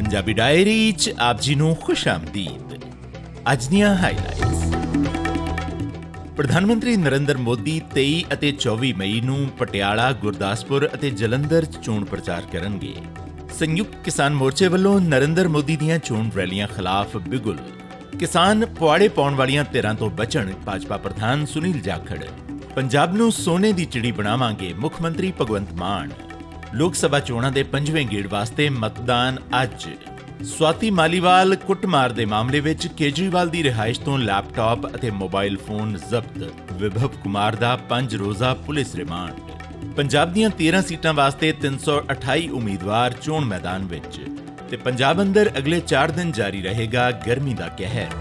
Punjabi diary 'ਚ ਆਪ ਜੀ ਨੂੰ ਖੁਸ਼ ਆਮਦੀਦ। ਅੱਜ ਦੀਆਂ ਹਾਈਲਾਈਟਸ। ਪ੍ਰਧਾਨ ਮੰਤਰੀ ਨਰਿੰਦਰ ਮੋਦੀ 23 ਅਤੇ 24 ਮਈ ਨੂੰ ਪਟਿਆਲਾ, ਗੁਰਦਾਸਪੁਰ ਅਤੇ ਜਲੰਧਰ 'ਚ ਚੋਣ ਪ੍ਰਚਾਰ ਕਰਨਗੇ। ਸੰਯੁਕਤ ਕਿਸਾਨ ਮੋਰਚੇ ਵੱਲੋਂ ਨਰਿੰਦਰ ਮੋਦੀ ਦੀਆਂ ਚੋਣ ਰੈਲੀਆਂ ਖਿਲਾਫ ਬਿਗੁਲ। ਕਿਸਾਨ ਪੁਆੜੇ ਪਾਉਣ ਵਾਲੀਆਂ ਧਿਰਾਂ ਤੋਂ ਬਚਣ, ਭਾਜਪਾ ਪ੍ਰਧਾਨ ਸੁਨੀਲ ਜਾਖੜ। ਪੰਜਾਬ ਨੂੰ ਸੋਨੇ ਦੀ ਚਿੜੀ ਬਣਾਵਾਂਗੇ, ਮੁੱਖ ਮੰਤਰੀ ਭਗਵੰਤ ਮਾਨ। ਲੋਕ ਸਭਾ ਚੋਣਾਂ ਦੇ 5ਵੇਂ ਗੇੜ ਵਾਸਤੇ ਮਤਦਾਨ ਅੱਜ। ਸਵਾਤੀ ਮਾਲੀਵਾਲ ਕੁੱਟਮਾਰ ਦੇ ਮਾਮਲੇ ਵਿੱਚ ਕੇਜਰੀਵਾਲ ਦੀ ਰਿਹਾਇਸ਼ ਤੋਂ ਲੈਪਟਾਪ ਅਤੇ ਮੋਬਾਈਲ ਫੋਨ ਜ਼ਬਤ। ਵਿਭਵ ਕੁਮਾਰ ਦਾ 5 ਰੋਜ਼ਾ ਪੁਲਿਸ ਰਿਮਾਂਡ। ਪੰਜਾਬ ਦੀਆਂ 13 ਸੀਟਾਂ ਵਾਸਤੇ 328 ਉਮੀਦਵਾਰ ਚੋਣ ਮੈਦਾਨ ਵਿੱਚ ਤੇ ਪੰਜਾਬ ਅੰਦਰ ਅਗਲੇ 4 ਦਿਨ ਜਾਰੀ ਰਹੇਗਾ ਗਰਮੀ ਦਾ ਕਹਿਰ।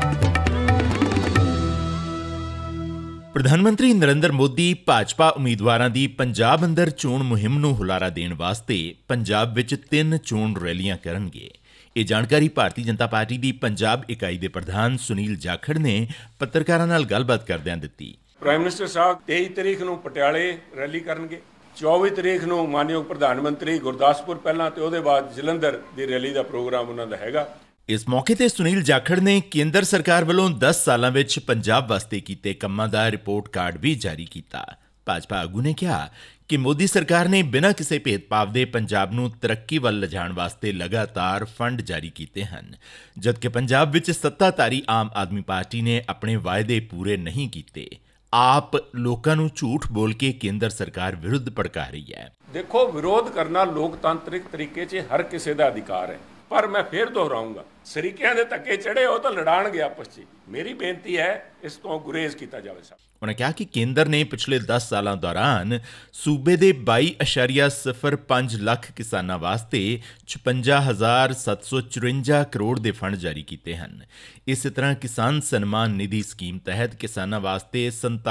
ਪ੍ਰਧਾਨ ਮੰਤਰੀ ਨਰਿੰਦਰ ਮੋਦੀ ਭਾਜਪਾ ਉਮੀਦਵਾਰਾਂ ਦੀ ਪੰਜਾਬ ਅੰਦਰ ਚੋਣ ਮੁਹਿੰਮ ਨੂੰ ਹੁਲਾਰਾ ਦੇਣ ਵਾਸਤੇ ਪੰਜਾਬ ਵਿੱਚ 3 ਚੋਣ ਰੈਲੀਆਂ ਕਰਨਗੇ। ਇਹ ਜਾਣਕਾਰੀ ਭਾਰਤੀ ਜਨਤਾ ਪਾਰਟੀ ਦੀ ਪੰਜਾਬ ਇਕਾਈ ਦੇ ਪ੍ਰਧਾਨ ਸੁਨੀਲ ਜਾਖੜ ਨੇ ਪੱਤਰਕਾਰਾਂ ਨਾਲ ਗੱਲਬਾਤ ਕਰਦਿਆਂ ਦਿੱਤੀ। ਪ੍ਰਾਈਮ ਮਿਨਿਸਟਰ ਸਾਹਿਬ 23 ਤਰੀਕ ਨੂੰ ਪਟਿਆਲੇ ਰੈਲੀ ਕਰਨਗੇ, 24 ਤਰੀਕ ਨੂੰ ਮਾਨਯੋਗ ਪ੍ਰਧਾਨ ਮੰਤਰੀ ਗੁਰਦਾਸਪੁਰ ਪਹਿਲਾਂ ਤੇ ਉਹਦੇ ਬਾਅਦ ਜਲੰਧਰ ਦੀ ਰੈਲੀ ਦਾ ਪ੍ਰੋਗਰਾਮ ਉਹਨਾਂ ਦਾ ਹੈਗਾ। ਇਸ ਮੌਕੇ ਤੇ ਸੁਨੀਲ ਜਾਖੜ ਨੇ ਕੇਂਦਰ ਸਰਕਾਰ ਵੱਲੋਂ 10 ਸਾਲਾਂ ਵਿੱਚ ਪੰਜਾਬ ਵਾਸਤੇ ਕੀਤੇ ਕੰਮਾਂ ਦਾ ਰਿਪੋਰਟ ਕਾਰਡ ਵੀ ਜਾਰੀ ਕੀਤਾ। ਭਾਜਪਾ ਆਗੂ ਨੇ ਕਿਹਾ ਕਿ ਮੋਦੀ ਸਰਕਾਰ ਨੇ ਬਿਨਾਂ ਕਿਸੇ ਭੇਦਭਾਵ ਦੇ ਪੰਜਾਬ ਨੂੰ ਤਰੱਕੀ ਵੱਲ ਲਿਜਾਣ ਵਾਸਤੇ ਲਗਾਤਾਰ ਫੰਡ ਜਾਰੀ ਕੀਤੇ ਹਨ, ਜਦਕਿ ਪੰਜਾਬ ਵਿੱਚ ਸੱਤਾਧਾਰੀ ਆਮ ਆਦਮੀ ਪਾਰਟੀ ਨੇ ਆਪਣੇ ਵਾਅਦੇ ਪੂਰੇ ਨਹੀਂ ਕੀਤੇ। ਆਪ ਲੋਕਾਂ ਨੂੰ ਝੂਠ ਬੋਲ ਕੇ ਕੇਂਦਰ ਸਰਕਾਰ ਵਿਰੁੱਧ ਭੜਕਾ ਰਹੀ ਹੈ। ਦੇਖੋ, ਵਿਰੋਧ ਕਰਨਾ ਲੋਕਤੰਤਰਿਕ ਤਰੀਕੇ 'ਚ ਹਰ ਕਿਸੇ ਦਾ ਅਧਿਕਾਰ ਹੈ, ਪਰ ਮੈਂ ਫੇਰ ਦੁਹਰਾਉਂਗਾ, ਸਰੀਕਿਆਂ ਦੇ ਧੱਕੇ ਚੜੇ ਉਹ ਤਾਂ ਲੜਾਣਗੇ ਆਪਸ 'ਚ। ਮੇਰੀ ਬੇਨਤੀ ਹੈ ਇਸ ਤੋਂ ਗੁਰੇਜ਼ ਕੀਤਾ ਜਾਵੇ। ਉਨ੍ਹਾਂ ਕਿਹਾ ਕਿ ਕੇਂਦਰ ਨੇ ਪਿਛਲੇ 10 ਸਾਲਾਂ ਦੌਰਾਨ ਸੂਬੇ ਦੇ 22.05 ਲੱਖ ਕਿਸਾਨਾਂ ਵਾਸਤੇ 56,754 ਕਰੋੜ ਦੇ ਫੰਡ ਜਾਰੀ ਕੀਤੇ ਹਨ। ਇਸੇ ਤਰ੍ਹਾਂ ਕਿਸਾਨ ਸਨਮਾਨ ਨਿਧੀ ਸਕੀਮ ਤਹਿਤ ਕਿਸਾਨਾਂ ਵਾਸਤੇ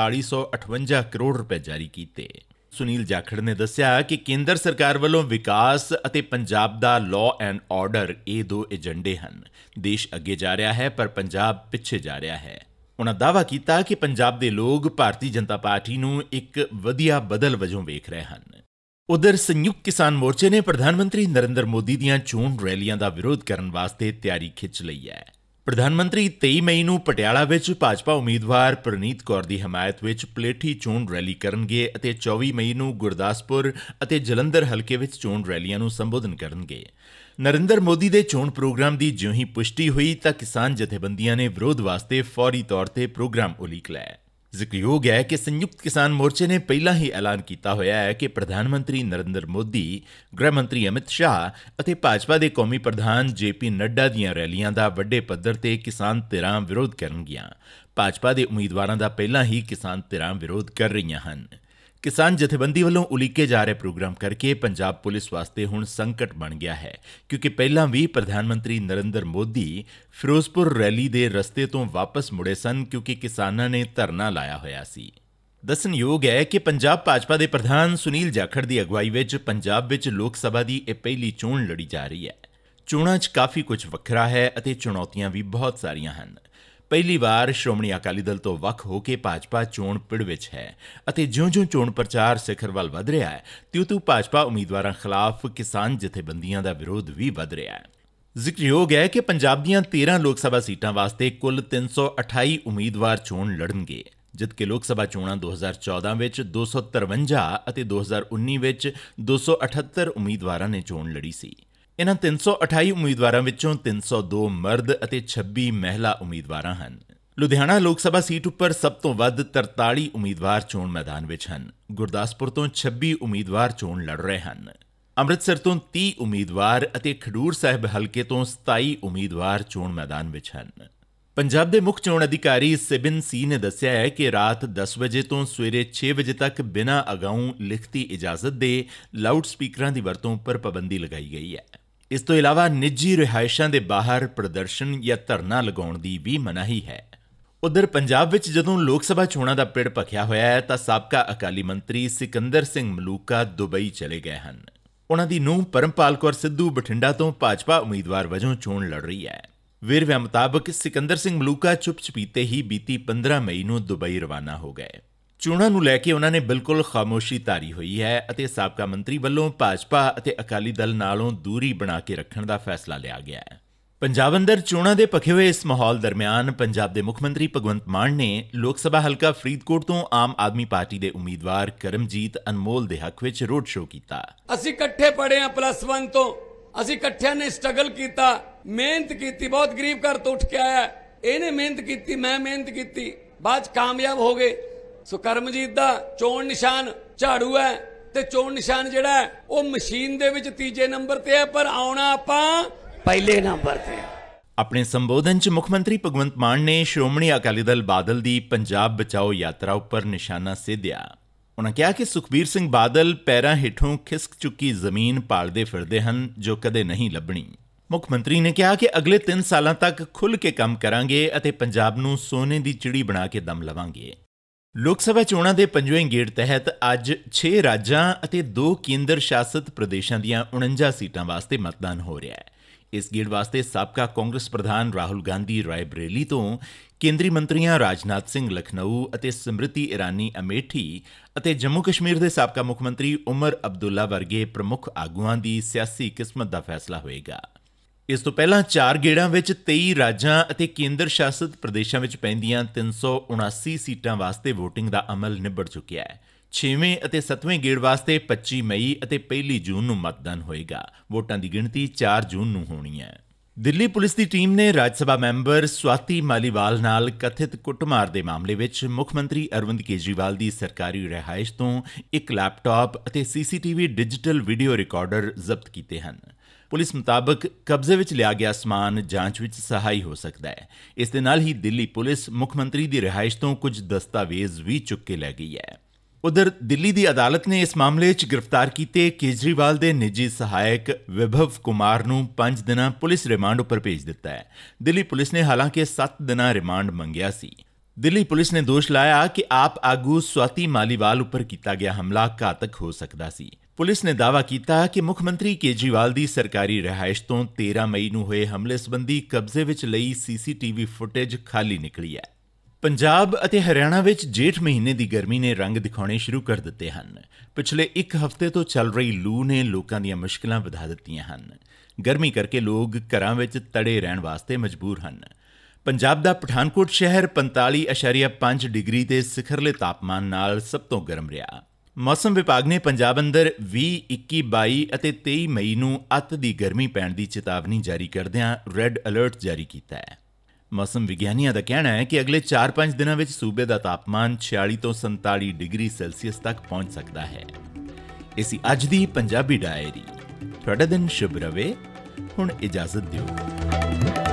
4758 ਕਰੋੜ ਰੁਪਏ ਜਾਰੀ ਕੀਤੇ। ਸੁਨੀਲ ਜਾਖੜ ਨੇ ਦੱਸਿਆ ਕਿ ਕੇਂਦਰ ਸਰਕਾਰ ਵੱਲੋਂ ਵਿਕਾਸ ਅਤੇ ਪੰਜਾਬ ਦਾ ਲਾਅ ਐਂਡ ਆਰਡਰ, ਇਹ 2 ਏਜੰਡੇ ਹਨ। ਦੇਸ਼ ਅੱਗੇ ਜਾ ਰਿਹਾ ਹੈ ਪਰ ਪੰਜਾਬ ਪਿੱਛੇ ਜਾ ਰਿਹਾ ਹੈ। ਉਨ੍ਹਾਂ ਦਾਅਵਾ ਕੀਤਾ ਕਿ ਪੰਜਾਬ ਦੇ ਲੋਕ ਭਾਰਤੀ ਜਨਤਾ ਪਾਰਟੀ ਨੂੰ ਇੱਕ ਵਧੀਆ ਬਦਲ ਵਜੋਂ ਵੇਖ ਰਹੇ ਹਨ। ਉਧਰ ਸੰਯੁਕਤ ਕਿਸਾਨ ਮੋਰਚੇ ਨੇ ਪ੍ਰਧਾਨ ਮੰਤਰੀ ਨਰਿੰਦਰ ਮੋਦੀ ਦੀਆਂ ਚੋਣ ਰੈਲੀਆਂ ਦਾ ਵਿਰੋਧ ਕਰਨ ਵਾਸਤੇ ਤਿਆਰੀ ਖਿੱਚ ਲਈ ਹੈ। ਪ੍ਰਧਾਨ ਮੰਤਰੀ 23 ਮਈ ਨੂੰ ਪਟਿਆਲਾ ਵਿੱਚ ਭਾਜਪਾ ਉਮੀਦਵਾਰ ਪ੍ਰਨੀਤ ਕੌਰ ਦੀ ਹਮਾਇਤ ਵਿੱਚ ਪਲੇਠੀ ਚੋਣ ਰੈਲੀ ਕਰਨਗੇ ਅਤੇ 24 ਮਈ ਨੂੰ ਗੁਰਦਾਸਪੁਰ ਅਤੇ ਜਲੰਧਰ ਹਲਕੇ ਵਿੱਚ ਚੋਣ ਰੈਲੀਆਂ ਨੂੰ ਸੰਬੋਧਨ ਕਰਨਗੇ। ਨਰਿੰਦਰ ਮੋਦੀ ਦੇ ਚੋਣ ਪ੍ਰੋਗਰਾਮ ਦੀ ਜਿਉਂ ਹੀ ਪੁਸ਼ਟੀ ਹੋਈ ਤਾਂ ਕਿਸਾਨ ਜਥੇਬੰਦੀਆਂ ਨੇ ਵਿਰੋਧ ਵਾਸਤੇ ਫੌਰੀ ਤੌਰ ਤੇ ਪ੍ਰੋਗਰਾਮ ਉਲੀਕ ਲਿਆ। ਜ਼ਿਕਰਯੋਗ ਹੈ ਕਿ ਸੰਯੁਕਤ ਕਿਸਾਨ ਮੋਰਚੇ ਨੇ ਪਹਿਲਾਂ ਹੀ ਐਲਾਨ ਕੀਤਾ ਹੋਇਆ ਹੈ ਕਿ ਪ੍ਰਧਾਨ ਮੰਤਰੀ ਨਰਿੰਦਰ ਮੋਦੀ, ਗ੍ਰਹਿ ਮੰਤਰੀ ਅਮਿਤ ਸ਼ਾਹ ਅਤੇ ਭਾਜਪਾ ਦੇ ਕੌਮੀ ਪ੍ਰਧਾਨ JP ਨੱਡਾ ਦੀਆਂ ਰੈਲੀਆਂ ਦਾ ਵੱਡੇ ਪੱਧਰ ਤੇ ਕਿਸਾਨ ਧਿਰਾਂ ਵਿਰੋਧ ਕਰਨਗੀਆਂ। ਭਾਜਪਾ ਦੇ ਉਮੀਦਵਾਰਾਂ ਦਾ ਪਹਿਲਾਂ ਹੀ ਕਿਸਾਨ ਧਿਰਾਂ ਵਿਰੋਧ ਕਰ ਰਹੀਆਂ ਹਨ। ਕਿਸਾਨ ਜਥੇਬੰਦੀ ਵੱਲੋਂ ਉਲੀਕੇ ਜਾ ਰਹੇ ਪ੍ਰੋਗਰਾਮ ਕਰਕੇ ਪੰਜਾਬ ਪੁਲਿਸ ਵਾਸਤੇ ਹੁਣ ਸੰਕਟ ਬਣ ਗਿਆ ਹੈ, ਕਿਉਂਕਿ ਪਹਿਲਾਂ ਵੀ ਪ੍ਰਧਾਨ ਮੰਤਰੀ ਨਰਿੰਦਰ ਮੋਦੀ ਫਿਰੋਜ਼ਪੁਰ ਰੈਲੀ ਦੇ ਰਸਤੇ ਤੋਂ ਵਾਪਸ ਮੁੜੇ ਸਨ ਕਿਉਂਕਿ ਕਿਸਾਨਾਂ ਨੇ ਧਰਨਾ ਲਾਇਆ ਹੋਇਆ ਸੀ। ਦੱਸਣਯੋਗ ਹੈ ਕਿ ਪੰਜਾਬ ਭਾਜਪਾ ਦੇ ਪ੍ਰਧਾਨ ਸੁਨੀਲ ਜਾਖੜ ਦੀ ਅਗਵਾਈ ਵਿੱਚ ਪੰਜਾਬ ਵਿੱਚ ਲੋਕ ਸਭਾ ਦੀ ਇਹ ਪਹਿਲੀ ਚੋਣ ਲੜੀ ਜਾ ਰਹੀ ਹੈ। ਚੋਣਾਂ 'ਚ ਕਾਫੀ ਕੁਝ ਵੱਖਰਾ ਹੈ ਅਤੇ ਚੁਣੌਤੀਆਂ ਵੀ ਬਹੁਤ ਸਾਰੀਆਂ ਹਨ। ਪਹਿਲੀ ਵਾਰ ਸ਼੍ਰੋਮਣੀ ਅਕਾਲੀ ਦਲ ਤੋਂ ਵੱਖ ਹੋ ਕੇ ਭਾਜਪਾ ਚੋਣ ਪਿੜ ਵਿੱਚ ਹੈ ਅਤੇ ਜਿਉਂ-ਜਿਉਂ ਚੋਣ ਪ੍ਰਚਾਰ ਸਿਖਰ ਵੱਲ ਵਧ ਰਿਹਾ ਹੈ, ਤਿਉਂ-ਤਿਉਂ ਭਾਜਪਾ ਉਮੀਦਵਾਰਾਂ ਖਿਲਾਫ ਕਿਸਾਨ ਜਥੇਬੰਦੀਆਂ ਦਾ ਵਿਰੋਧ ਵੀ ਵਧ ਰਿਹਾ ਹੈ। ਜ਼ਿਕਰਯੋਗ ਹੈ ਕਿ ਪੰਜਾਬ ਦੀਆਂ 13 ਲੋਕ ਸਭਾ ਸੀਟਾਂ ਵਾਸਤੇ ਕੁੱਲ 328 ਉਮੀਦਵਾਰ ਚੋਣ ਲੜਨਗੇ, ਜਦਕਿ ਲੋਕ ਸਭਾ ਚੋਣਾਂ 2014 ਵਿੱਚ 253 ਅਤੇ 2019 ਵਿੱਚ 278 ਉਮੀਦਵਾਰਾਂ ਨੇ ਚੋਣ ਲੜੀ ਸੀ। ਇਨ੍ਹਾਂ 328 ਉਮੀਦਵਾਰਾਂ ਵਿੱਚੋਂ 302 ਮਰਦ ਅਤੇ 26 ਮਹਿਲਾ ਉਮੀਦਵਾਰਾਂ ਹਨ। ਲੁਧਿਆਣਾ ਲੋਕ ਸਭਾ ਸੀਟ ਉੱਪਰ ਸਭ ਤੋਂ ਵੱਧ 43 ਉਮੀਦਵਾਰ ਚੋਣ ਮੈਦਾਨ ਵਿੱਚ ਹਨ। ਗੁਰਦਾਸਪੁਰ ਤੋਂ 26 ਉਮੀਦਵਾਰ ਚੋਣ ਲੜ ਰਹੇ ਹਨ। ਅੰਮ੍ਰਿਤਸਰ ਤੋਂ 30 ਉਮੀਦਵਾਰ ਅਤੇ ਖਡੂਰ ਸਾਹਿਬ ਹਲਕੇ ਤੋਂ 27 ਉਮੀਦਵਾਰ ਚੋਣ ਮੈਦਾਨ ਵਿੱਚ ਹਨ। ਪੰਜਾਬ ਦੇ ਮੁੱਖ ਚੋਣ ਅਧਿਕਾਰੀ ਸਿਬਿਨ ਸੀ ਨੇ ਦੱਸਿਆ ਹੈ ਕਿ ਰਾਤ 10 ਵਜੇ ਤੋਂ ਸਵੇਰੇ 6 ਵਜੇ ਤੱਕ ਬਿਨਾਂ ਅਗਾਊਂ ਲਿਖਤੀ ਇਜਾਜ਼ਤ ਦੇ ਲਾਊਡ ਸਪੀਕਰਾਂ ਦੀ ਵਰਤੋਂ ਉੱਪਰ ਪਾਬੰਦੀ ਲਗਾਈ ਗਈ ਹੈ। ਇਸ ਤੋਂ ਇਲਾਵਾ ਨਿੱਜੀ ਰਿਹਾਇਸ਼ਾਂ ਦੇ ਬਾਹਰ ਪ੍ਰਦਰਸ਼ਨ ਜਾਂ ਧਰਨਾ ਲਗਾਉਣ ਦੀ ਵੀ ਮਨਾਹੀ ਹੈ। ਉਧਰ ਪੰਜਾਬ ਵਿੱਚ ਜਦੋਂ ਲੋਕ ਸਭਾ ਚੋਣਾਂ ਦਾ ਪਿੜ ਭਖਿਆ ਹੋਇਆ ਹੈ ਤਾਂ ਸਾਬਕਾ ਅਕਾਲੀ ਮੰਤਰੀ ਸਿਕੰਦਰ ਸਿੰਘ ਮਲੂਕਾ ਦੁਬਈ ਚਲੇ ਗਏ ਹਨ। ਉਨ੍ਹਾਂ ਦੀ ਨੂੰਹ ਪਰਮਪਾਲ ਕੌਰ ਸਿੱਧੂ ਬਠਿੰਡਾ ਤੋਂ ਭਾਜਪਾ ਉਮੀਦਵਾਰ ਵਜੋਂ ਚੋਣ ਲੜ ਰਹੀ ਹੈ। ਵੇਰਵਿਆਂ ਮੁਤਾਬਕ ਸਿਕੰਦਰ ਸਿੰਘ ਮਲੂਕਾ ਚੁੱਪ-ਚਪੀਤੇ ਹੀ ਬੀਤੀ 15 ਮਈ ਨੂੰ ਦੁਬਈ ਰਵਾਨਾ ਹੋ ਗਏ। ਚੋਣਾਂ ਨੂੰ ਲੈ ਕੇ ਉਹਨਾਂ ਨੇ ਬਿਲਕੁਲ ਖਾਮੋਸ਼ੀ ਧਾਰੀ ਹੋਈ ਹੈ ਅਤੇ ਸਾਬਕਾ ਮੰਤਰੀ ਵੱਲੋਂ ਭਾਜਪਾ ਅਤੇ ਅਕਾਲੀ ਦਲ ਨਾਲੋਂ ਦੂਰੀ ਬਣਾ ਕੇ ਰੱਖਣ ਦਾ ਫੈਸਲਾ ਲਿਆ ਗਿਆ ਹੈ। ਪੰਜਾਬ ਅੰਦਰ ਚੋਣਾਂ ਦੇ ਭਖੇ ਹੋਏ ਇਸ ਮਾਹੌਲ ਦਰਮਿਆਨ ਪੰਜਾਬ ਦੇ ਮੁੱਖ ਮੰਤਰੀ ਭਗਵੰਤ ਮਾਨ ਨੇ ਲੋਕ ਸਭਾ ਹਲਕਾ ਫਰੀਦਕੋਟ ਤੋਂ ਆਮ ਆਦਮੀ ਪਾਰਟੀ ਦੇ ਉਮੀਦਵਾਰ ਕਰਮਜੀਤ ਅਨਮੋਲ ਦੇ ਹੱਕ ਵਿੱਚ ਰੋਡ ਸ਼ੋਅ ਕੀਤਾ। ਅਸੀਂ ਇਕੱਠੇ ਪੜ੍ਹੇ ਹਾਂ +1 ਤੋਂ, ਅਸੀਂ ਇਕੱਠਿਆਂ ਨੇ ਸਟਰਗਲ ਕੀਤਾ, ਮਿਹਨਤ ਕੀਤੀ, ਬਹੁਤ ਗਰੀਬ ਘਰ ਤੋਂ ਉੱਠ ਕੇ ਆਇਆ, ਇਹਨੇ ਮਿਹਨਤ ਕੀਤੀ, ਮੈਂ ਮਿਹਨਤ ਕੀਤੀ, ਬਾਅਦ 'ਚ ਕਾਮਯਾਬ ਹੋ ਗਏ। ਸੋ ਕਰਮਜੀਤ ਦਾ ਚੋਣ ਨਿਸ਼ਾਨ ਝਾੜੂ ਹੈ ਤੇ ਚੋਣ ਨਿਸ਼ਾਨ ਜਿਹੜਾ ਹੈ ਉਹ ਮਸ਼ੀਨ ਦੇ ਵਿੱਚ ਤੀਜੇ ਨੰਬਰ ਤੇ ਹੈ, ਪਰ ਆਉਣਾ ਆਪਾਂ ਪਹਿਲੇ ਨੰਬਰ ਤੇ। ਆਪਣੇ ਸੰਬੋਧਨ 'ਚ ਮੁੱਖ ਮੰਤਰੀ ਭਗਵੰਤ ਮਾਨ ਨੇ ਸ਼੍ਰੋਮਣੀ ਅਕਾਲੀ ਦਲ ਬਾਦਲ ਦੀ ਪੰਜਾਬ ਬਚਾਓ ਯਾਤਰਾ ਉੱਪਰ ਨਿਸ਼ਾਨਾ ਸਾਧਿਆ। ਉਨ੍ਹਾਂ ਕਿਹਾ ਕਿ ਸੁਖਬੀਰ ਸਿੰਘ ਬਾਦਲ ਪੈਰਾਂ ਹੇਠੋਂ ਖਿਸਕ ਚੁੱਕੀ ਜ਼ਮੀਨ ਭਾਲਦੇ ਫਿਰਦੇ ਹਨ ਜੋ ਕਦੇ ਨਹੀਂ ਲੱਭਣੀ। ਮੁੱਖ ਮੰਤਰੀ ਨੇ ਕਿਹਾ ਕਿ ਅਗਲੇ 3 ਸਾਲਾਂ ਤੱਕ ਖੁੱਲ੍ਹ ਕੇ ਕੰਮ ਕਰਾਂਗੇ ਅਤੇ ਪੰਜਾਬ ਨੂੰ ਸੋਨੇ ਦੀ ਚਿੜੀ ਬਣਾ ਕੇ ਦਮ ਲਵਾਂਗੇ। ਲੋਕ ਸਭਾ ਚੋਣਾਂ ਦੇ 5ਵੇਂ ਗੇੜ ਤਹਿਤ ਅੱਜ 6 ਰਾਜਾਂ ਅਤੇ 2 ਕੇਂਦਰ ਸ਼ਾਸਤ ਪ੍ਰਦੇਸ਼ਾਂ ਦੀਆਂ 49 ਸੀਟਾਂ ਵਾਸਤੇ ਮਤਦਾਨ ਹੋ ਰਿਹਾ ਹੈ। ਇਸ ਗੇੜ ਵਾਸਤੇ ਸਾਬਕਾ ਕਾਂਗਰਸ ਪ੍ਰਧਾਨ ਰਾਹੁਲ ਗਾਂਧੀ ਰਾਏਬਰੇਲੀ ਤੋਂ, ਕੇਂਦਰੀ ਮੰਤਰੀਆਂ ਰਾਜਨਾਥ ਸਿੰਘ ਲਖਨਊ ਅਤੇ ਸਮ੍ਰਿਤੀ ਇਰਾਨੀ ਅਮੇਠੀ ਅਤੇ ਜੰਮੂ ਕਸ਼ਮੀਰ ਦੇ ਸਾਬਕਾ ਮੁੱਖ ਮੰਤਰੀ ਉਮਰ ਅਬਦੁੱਲਾ ਵਰਗੇ ਪ੍ਰਮੁੱਖ ਆਗੂਆਂ ਦੀ ਸਿਆਸੀ ਕਿਸਮਤ ਦਾ ਫੈਸਲਾ ਹੋਏਗਾ। ਇਸ ਤੋਂ ਪਹਿਲਾਂ 4 ਗੇੜਾਂ ਵਿੱਚ 23 ਰਾਜਾਂ ਅਤੇ ਕੇਂਦਰ ਸ਼ਾਸਤ ਪ੍ਰਦੇਸ਼ਾਂ ਵਿੱਚ ਪੈਂਦੀਆਂ 379 ਸੀਟਾਂ ਵਾਸਤੇ VOTING ਦਾ ਅਮਲ ਨਿਬੜ ਚੁੱਕਿਆ ਹੈ। 6ਵੇਂ ਅਤੇ 7ਵੇਂ ਗੇੜ ਵਾਸਤੇ 25 ਮਈ ਅਤੇ 1 ਜੂਨ ਨੂੰ ਮਤਦਾਨ ਹੋਏਗਾ। ਵੋਟਾਂ ਦੀ ਗਿਣਤੀ 4 ਜੂਨ ਨੂੰ ਹੋਣੀ ਹੈ। ਦਿੱਲੀ ਪੁਲਿਸ ਦੀ ਟੀਮ ਨੇ ਰਾਜ ਸਭਾ ਮੈਂਬਰ ਸਵਾਤੀ ਮਾਲੀਵਾਲ ਨਾਲ ਕਥਿਤ ਕੁੱਟਮਾਰ ਦੇ ਮਾਮਲੇ ਵਿੱਚ ਮੁੱਖ ਮੰਤਰੀ ਅਰਵਿੰਦ ਕੇਜਰੀਵਾਲ ਦੀ ਸਰਕਾਰੀ ਰਿਹਾਇਸ਼ ਤੋਂ ਇੱਕ ਲੈਪਟਾਪ ਅਤੇ CCTV ਡਿਜੀਟਲ ਵੀਡੀਓ ਰਿਕਾਰਡਰ ਜ਼ਬਤ ਕੀਤੇ ਹਨ। ਪੁਲਿਸ ਮੁਤਾਬਕ ਕਬਜ਼ੇ ਵਿੱਚ ਲਿਆ ਗਿਆ ਸਮਾਨ ਜਾਂਚ ਵਿੱਚ ਸਹਾਈ ਹੋ ਸਕਦਾ ਹੈ। ਇਸ ਦੇ ਨਾਲ ਹੀ ਦਿੱਲੀ ਪੁਲਿਸ ਮੁੱਖ ਮੰਤਰੀ ਦੀ ਰਿਹਾਇਸ਼ ਤੋਂ ਕੁਝ ਦਸਤਾਵੇਜ਼ ਵੀ ਚੁੱਕ ਕੇ ਲੈ ਗਈ ਹੈ। ਉਧਰ ਦਿੱਲੀ ਦੀ ਅਦਾਲਤ ਨੇ ਇਸ ਮਾਮਲੇ 'ਚ ਗ੍ਰਿਫਤਾਰ ਕੀਤੇ ਕੇਜਰੀਵਾਲ ਦੇ ਨਿੱਜੀ ਸਹਾਇਕ ਵਿਭਵ ਕੁਮਾਰ ਨੂੰ 5 ਦਿਨਾਂ ਪੁਲਿਸ ਰਿਮਾਂਡ ਉੱਪਰ ਭੇਜ ਦਿੱਤਾ ਹੈ। ਦਿੱਲੀ ਪੁਲਿਸ ਨੇ ਹਾਲਾਂਕਿ 7 ਦਿਨਾਂ ਰਿਮਾਂਡ ਮੰਗਿਆ ਸੀ। ਦਿੱਲੀ ਪੁਲਿਸ ਨੇ ਦੋਸ਼ ਲਾਇਆ ਕਿ ਆਪ ਆਗੂ ਸਵਾਤੀ ਮਾਲੀਵਾਲ ਉੱਪਰ ਕੀਤਾ ਗਿਆ ਹਮਲਾ ਘਾਤਕ ਹੋ ਸਕਦਾ ਸੀ। ਪੁਲਿਸ ਨੇ ਦਾਅਵਾ ਕੀਤਾ ਕਿ ਮੁੱਖ ਮੰਤਰੀ ਕੇਜਰੀਵਾਲ ਦੀ ਸਰਕਾਰੀ ਰਿਹਾਇਸ਼ ਤੋਂ 13 ਮਈ ਨੂੰ ਹੋਏ ਹਮਲੇ ਸੰਬੰਧੀ ਕਬਜ਼ੇ ਵਿੱਚ ਲਈ CCTV ਫੁਟੇਜ ਖਾਲੀ ਨਿਕਲੀ ਹੈ। ਪੰਜਾਬ ਅਤੇ ਹਰਿਆਣਾ ਵਿੱਚ ਜੇਠ ਮਹੀਨੇ ਦੀ ਗਰਮੀ ਨੇ ਰੰਗ ਦਿਖਾਉਣੇ ਸ਼ੁਰੂ ਕਰ ਦਿੱਤੇ ਹਨ। ਪਿਛਲੇ 1 ਹਫ਼ਤੇ ਤੋਂ ਚੱਲ ਰਹੀ ਲੂ ਨੇ ਲੋਕਾਂ ਦੀਆਂ ਮੁਸ਼ਕਲਾਂ ਵਧਾ ਦਿੱਤੀਆਂ ਹਨ। ਗਰਮੀ ਕਰਕੇ ਲੋਕ ਘਰਾਂ ਵਿੱਚ ਤੜੇ ਰਹਿਣ ਵਾਸਤੇ ਮਜਬੂਰ ਹਨ। ਪੰਜਾਬ ਦਾ ਪਠਾਨਕੋਟ ਸ਼ਹਿਰ 45.5 ਡਿਗਰੀ ਦੇ ਸਿਖਰਲੇ ਤਾਪਮਾਨ ਨਾਲ ਸਭ ਤੋਂ ਗਰਮ ਰਿਹਾ। ਮੌਸਮ ਵਿਭਾਗ ਨੇ ਪੰਜਾਬ ਅੰਦਰ 20, 21, 22 ਅਤੇ 23 ਮਈ ਨੂੰ ਅੱਤ ਦੀ ਗਰਮੀ ਪੈਣ ਦੀ ਚੇਤਾਵਨੀ ਜਾਰੀ ਕਰਦਿਆਂ ਰੈੱਡ ਅਲਰਟ ਜਾਰੀ ਕੀਤਾ ਹੈ। ਮੌਸਮ ਵਿਗਿਆਨੀਆਂ ਦਾ ਕਹਿਣਾ ਹੈ ਕਿ ਅਗਲੇ 4-5 ਦਿਨਾਂ ਵਿੱਚ ਸੂਬੇ ਦਾ ਤਾਪਮਾਨ 46 ਤੋਂ 47 ਡਿਗਰੀ ਸੈਲਸੀਅਸ ਤੱਕ ਪਹੁੰਚ ਸਕਦਾ ਹੈ। ਇਹ ਸੀ ਅੱਜ ਦੀ ਪੰਜਾਬੀ ਡਾਇਰੀ। ਤੁਹਾਡਾ ਦਿਨ ਸ਼ੁਭ ਰਹੇ। ਹੁਣ ਇਜਾਜ਼ਤ ਦਿਓ।